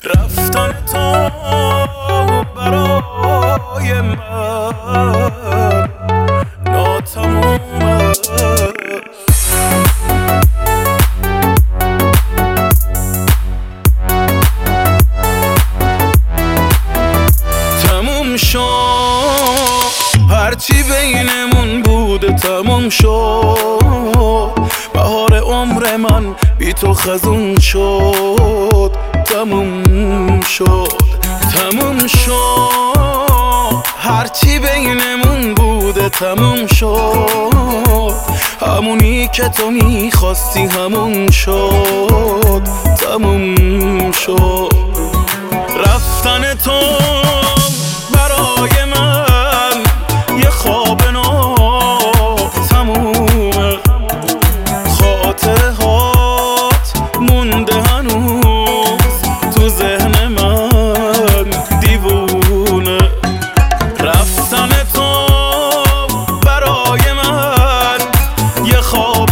رفتن تو برای من ناتمومه. تموم شد هرچی بینمون بوده، تموم شد بهار عمر من بی تو خزون شد. تموم شد تموم شد هرچی بینمون بوده، تموم شد همونی که تو میخواستی همون شد. تموم شد رفتن تو برای من یه خواب ناتمومه. خاطره هات مونده هنوز تو ذهن من دیوونه. رفتن تو برای من یه خواب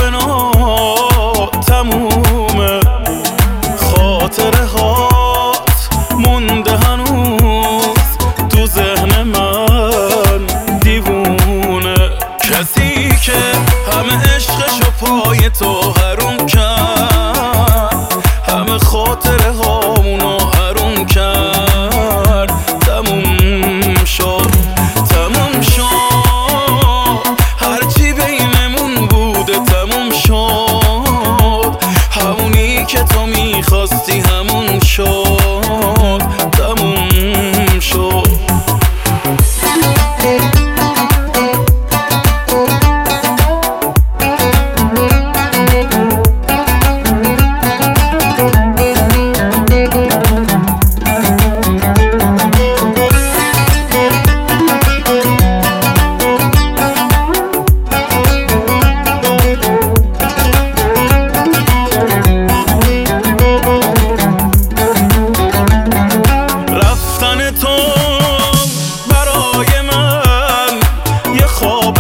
ناتمومه. خاطره هات مونده هنوز تو ذهن من دیوونه. کسی که همه عشقشو پای تو حروم کرد، همه خاطره هامونو حروم کرد. تموم شد تموم شد هرچی بینمون بوده، تموم شد همونی که تو میخواستی همون شد. تموم شد تو برای من یه خواب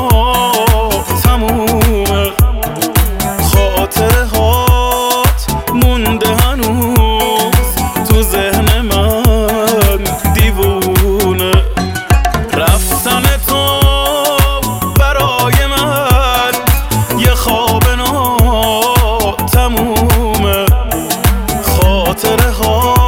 ناتمومه. خاطره هات مونده هنوز تو ذهن من دیوونه. رفتن تو برای من یه خواب ناتمومه. خاطره هات